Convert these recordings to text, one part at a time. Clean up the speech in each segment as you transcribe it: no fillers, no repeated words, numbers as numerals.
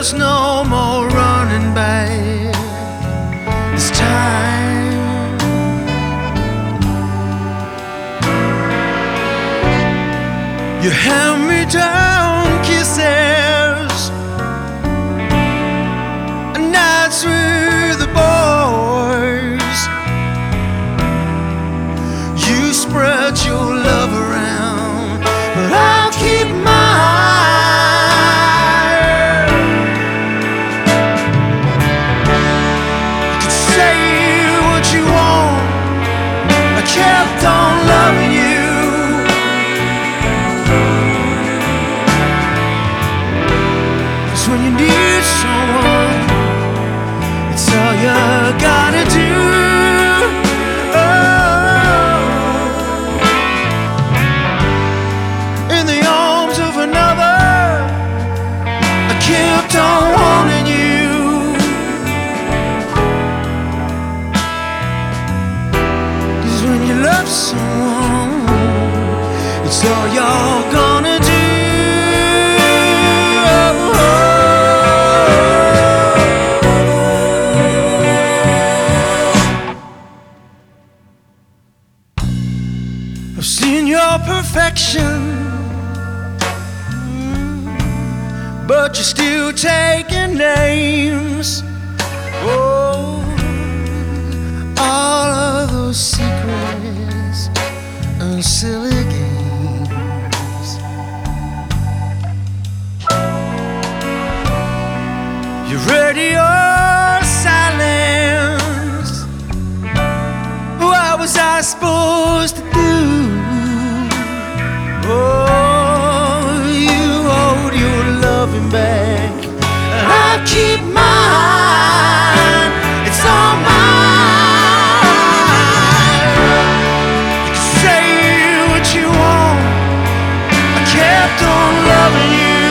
was no more running back this time. You hand me down kisses and nights with the boys. You spread your love around, but I'll keep mine. You can say what you want, I kept on loving you. When you need someone, it's all you gotta do. Oh. In the arms of another, I kept on wanting you. 'Cause when you love someone, it's all you're gonna do. I've seen your perfection, but you're still taking names. Oh, all of those secrets and silly games. You ready your silence? What was I supposed to do? Oh, you hold your loving back, and I'll keep mine. It's all mine. You can say what you want, I kept on loving you.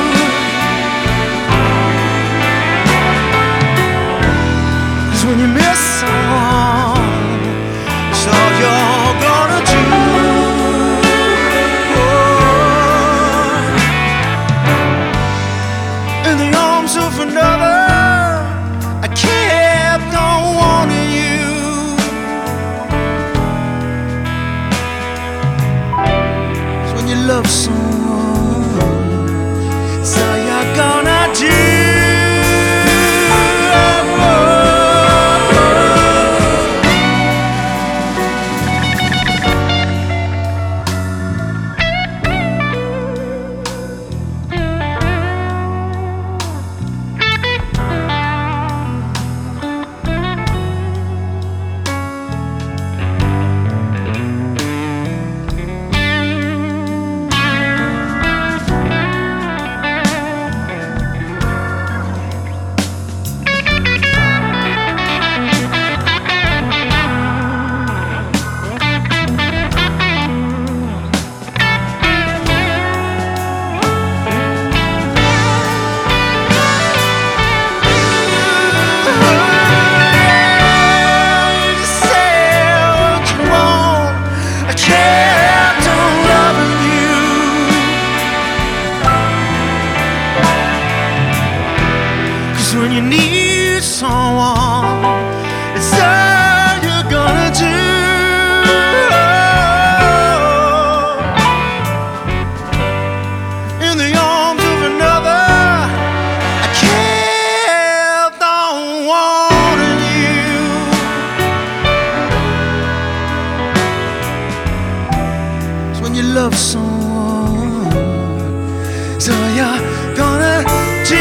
'Cause when you miss someone, it's all you're gonna do. In the arms of another, I kept on wanting you. 'Cause when you love someone, it's all you're gonna do. When you need someone, it's all you're gonna do. In the arms of another, I kept on wanting you. 'Cause when you love someone, it's all you're gonna do.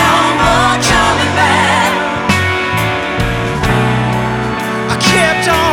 Kept on